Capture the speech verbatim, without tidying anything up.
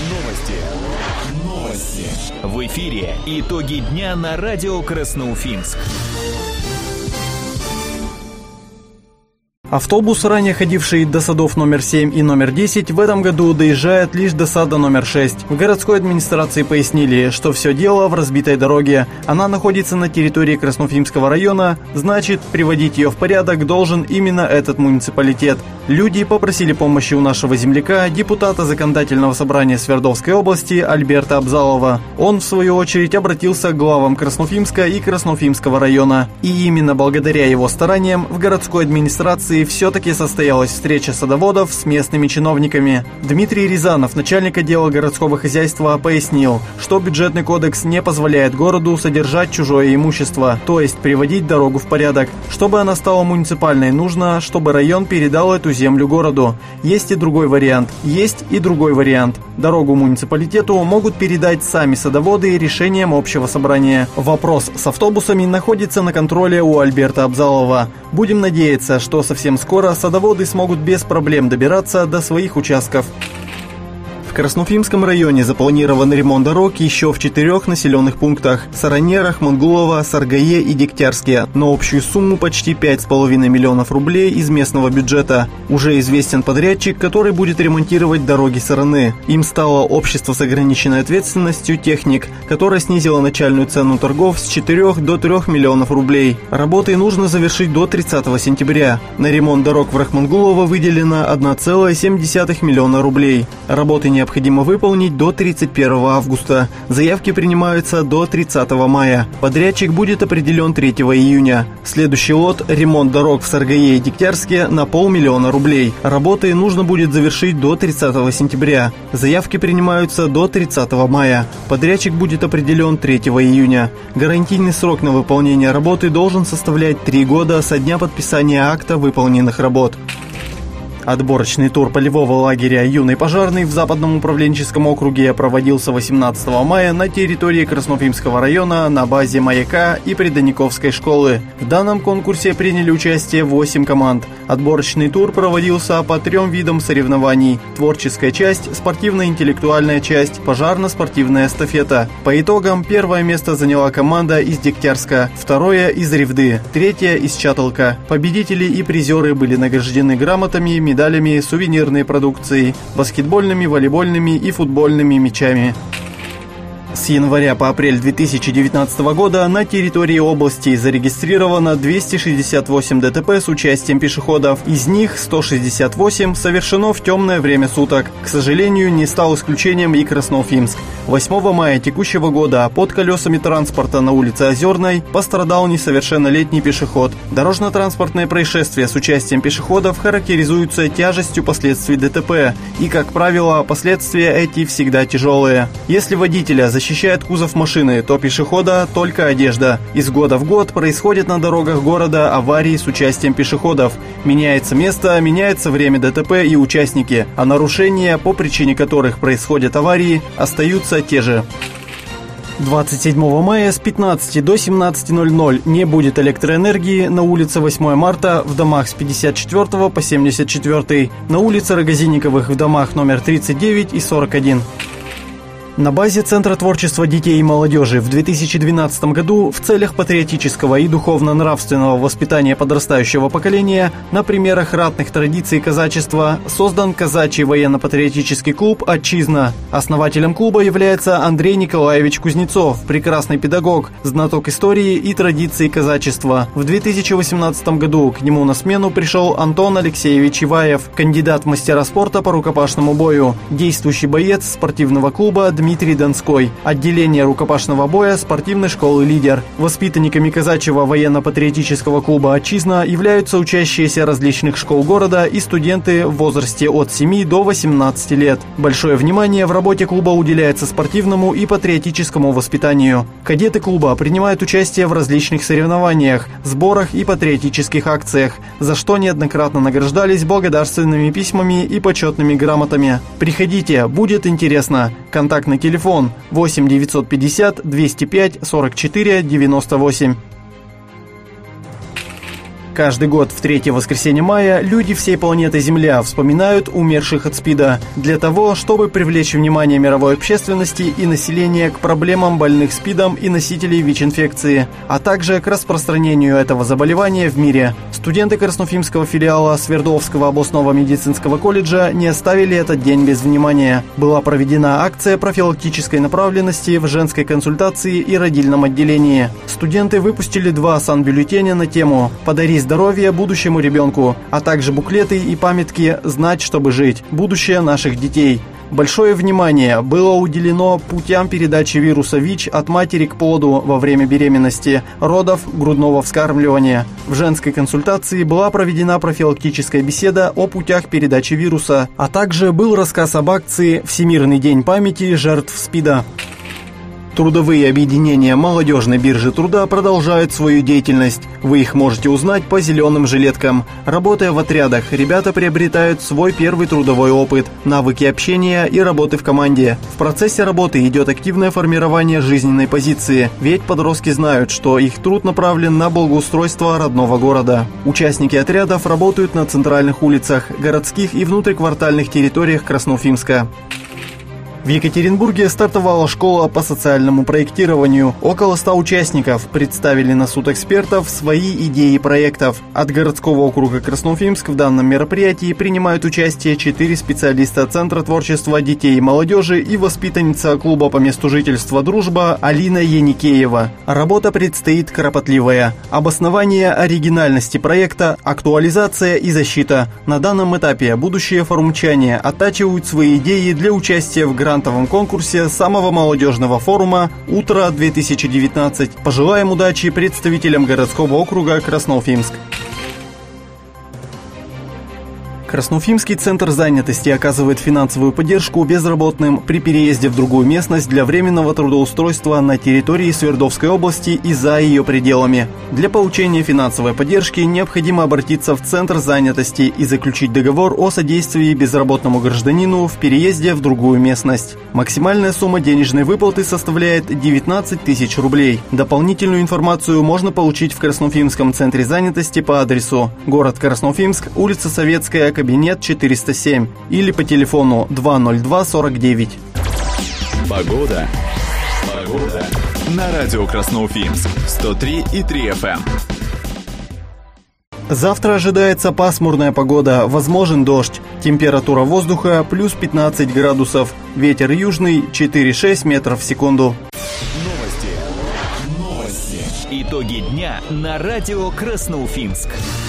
Новости. Новости. В эфире итоги дня на радио Красноуфимск. Автобус, ранее ходивший до садов номер семь и номер десять, в этом году доезжает лишь до сада номер шесть. В городской администрации пояснили, что все дело в разбитой дороге. Она находится на территории Красноуфимского района, значит, приводить ее в порядок должен именно этот муниципалитет. Люди попросили помощи у нашего земляка, депутата Законодательного собрания Свердловской области Альберта Абзалова. Он, в свою очередь, обратился к главам Красноуфимска и Красноуфимского района. И именно благодаря его стараниям в городской администрации все-таки состоялась встреча садоводов с местными чиновниками. Дмитрий Рязанов, начальник отдела городского хозяйства, пояснил, что бюджетный кодекс не позволяет городу содержать чужое имущество, то есть приводить дорогу в порядок. Чтобы она стала муниципальной, нужно, чтобы район передал эту землю городу. Есть и другой вариант. Есть и другой вариант. Дорогу муниципалитету могут передать сами садоводы решением общего собрания. Вопрос с автобусами находится на контроле у Альберта Абзалова. Будем надеяться, что совсем скоро садоводы смогут без проблем добираться до своих участков. В Красноуфимском районе запланирован ремонт дорог еще в четырех населенных пунктах – Саране, Рахмангулово, Саргае и Дегтярске, на общую сумму почти пять с половиной миллионов рублей из местного бюджета. Уже известен подрядчик, который будет ремонтировать дороги Сараны. Им стало общество с ограниченной ответственностью «Техник», которое снизило начальную цену торгов с четырёх до трёх миллионов рублей. Работы нужно завершить до тридцатого сентября. На ремонт дорог в Рахмангулово выделено одна целая семь десятых миллиона рублей. Работы не необходимо выполнить до тридцать первого августа. Заявки принимаются до тридцатого мая. Подрядчик будет определен третьего июня. Следующий лот – ремонт дорог в Саргае и Дегтярске на полмиллиона рублей. Работы нужно будет завершить до тридцатого сентября. Заявки принимаются до тридцатого мая. Подрядчик будет определен третьего июня. Гарантийный срок на выполнение работы должен составлять три года со дня подписания акта выполненных работ. Отборочный тур полевого лагеря «Юный пожарный» в Западном управленческом округе проводился восемнадцатого мая на территории Красноуфимского района на базе «Маяка» и Приданиковской школы. В данном конкурсе приняли участие восемь команд. Отборочный тур проводился по трем видам соревнований: творческая часть, спортивно-интеллектуальная часть, пожарно-спортивная эстафета. По итогам первое место заняла команда из Дегтярска, второе из Ревды, третье из Чаталка. Победители и призеры были награждены грамотами, медалями, сувенирной продукцией, баскетбольными, волейбольными и футбольными мячами. С января по апрель две тысячи девятнадцатого года на территории области зарегистрировано двести шестьдесят восемь ДТП с участием пешеходов. Из них сто шестьдесят восемь совершено в темное время суток. К сожалению, не стал исключением и Красноуфимск. восьмого мая текущего года под колесами транспорта на улице Озерной пострадал несовершеннолетний пешеход. Дорожно-транспортные происшествия с участием пешеходов характеризуются тяжестью последствий ДТП. И, как правило, последствия эти всегда тяжелые. Если водителя защищает Защищает кузов машины, то пешехода только одежда. Из года в год происходят на дорогах города аварии с участием пешеходов. Меняется место, меняется время ДТП и участники, а нарушения, по причине которых происходят аварии, остаются те же. двадцать седьмого мая с пятнадцати до семнадцати ноль ноль не будет электроэнергии на улице восьмого марта в домах с пятьдесят четвёртого по семьдесят четвёртый, на улице Рогозинниковых в домах номер тридцать девять и сорок один. На базе Центра творчества детей и молодежи в две тысячи двенадцатом году в целях патриотического и духовно-нравственного воспитания подрастающего поколения на примерах ратных традиций казачества создан казачий военно-патриотический клуб «Отчизна». Основателем клуба является Андрей Николаевич Кузнецов, прекрасный педагог, знаток истории и традиций казачества. В две тысячи восемнадцатом году к нему на смену пришел Антон Алексеевич Иваев, кандидат в мастера спорта по рукопашному бою, действующий боец спортивного клуба Дмитрий Дмитрий Донской, отделение рукопашного боя спортивной школы «Лидер». Воспитанниками казачьего военно-патриотического клуба «Отчизна» являются учащиеся различных школ города и студенты в возрасте от семи до восемнадцати лет. Большое внимание в работе клуба уделяется спортивному и патриотическому воспитанию. Кадеты клуба принимают участие в различных соревнованиях, сборах и патриотических акциях, за что неоднократно награждались благодарственными письмами и почетными грамотами. Приходите, будет интересно. Контактный телефон восемь девятьсот пятьдесят двести пять сорок четыре девяносто восемь. Каждый год в третье воскресенье мая люди всей планеты Земля вспоминают умерших от СПИДа для того, чтобы привлечь внимание мировой общественности и населения к проблемам больных СПИДом и носителей ВИЧ-инфекции, а также к распространению этого заболевания в мире. Студенты Красноуфимского филиала Свердловского областного медицинского колледжа не оставили этот день без внимания. Была проведена акция профилактической направленности в женской консультации и родильном отделении. Студенты выпустили два санбюллетеня на тему «Подари здоровье будущему ребенку», а также буклеты и памятки «Знать, чтобы жить. Будущее наших детей». Большое внимание было уделено путям передачи вируса ВИЧ от матери к плоду во время беременности, родов, грудного вскармливания. В женской консультации была проведена профилактическая беседа о путях передачи вируса, а также был рассказ об акции «Всемирный день памяти жертв СПИДа». Трудовые объединения молодежной биржи труда продолжают свою деятельность. Вы их можете узнать по зеленым жилеткам. Работая в отрядах, ребята приобретают свой первый трудовой опыт, навыки общения и работы в команде. В процессе работы идет активное формирование жизненной позиции, ведь подростки знают, что их труд направлен на благоустройство родного города. Участники отрядов работают на центральных улицах, городских и внутриквартальных территориях Красноуфимска. В Екатеринбурге стартовала школа по социальному проектированию. Около ста участников представили на суд экспертов свои идеи проектов. От городского округа Красноуфимск в данном мероприятии принимают участие четыре специалиста Центра творчества детей и молодежи и воспитанница клуба по месту жительства «Дружба» Алина Еникеева. Работа предстоит кропотливая. Обоснование оригинальности проекта, актуализация и защита. На данном этапе будущие форумчане оттачивают свои идеи для участия в грантовом конкурсе самого молодежного форума «Утро-две тысячи девятнадцать». Пожелаем удачи представителям городского округа Красноуфимск. Красноуфимский центр занятости оказывает финансовую поддержку безработным при переезде в другую местность для временного трудоустройства на территории Свердловской области и за ее пределами. Для получения финансовой поддержки необходимо обратиться в центр занятости и заключить договор о содействии безработному гражданину в переезде в другую местность. Максимальная сумма денежной выплаты составляет девятнадцать тысяч рублей. Дополнительную информацию можно получить в Красноуфимском центре занятости по адресу: город Красноуфимск, улица Советская, кабинет четыреста семь, или по телефону два ноль два сорок девять. Погода. Погода. На радио Красноуфимск сто три и три эф эм. Завтра ожидается пасмурная погода, возможен дождь. Температура воздуха плюс пятнадцать градусов. Ветер южный четыре-шесть метров в секунду. Новости. Новости. Итоги дня на радио Красноуфимск.